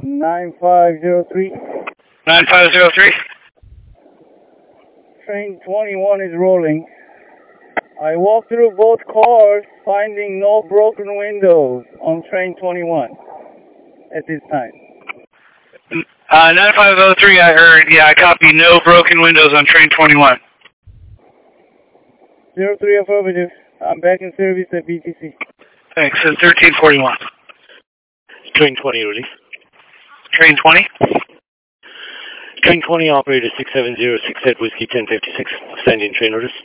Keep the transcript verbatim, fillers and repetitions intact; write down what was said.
nine five zero three. nine five zero three. Train twenty-one is rolling. I walked through both cars, finding no broken windows on train twenty-one at this time. Uh, nine five zero three, I heard. Yeah, I copy. No broken windows on train twenty-one. zero three affirmative. I'm back in service at B T C. Thanks. And thirteen forty-one. Train twenty, release. Train twenty? Train twenty, operator six seven zero six, Whiskey ten fifty-six. Standing train orders.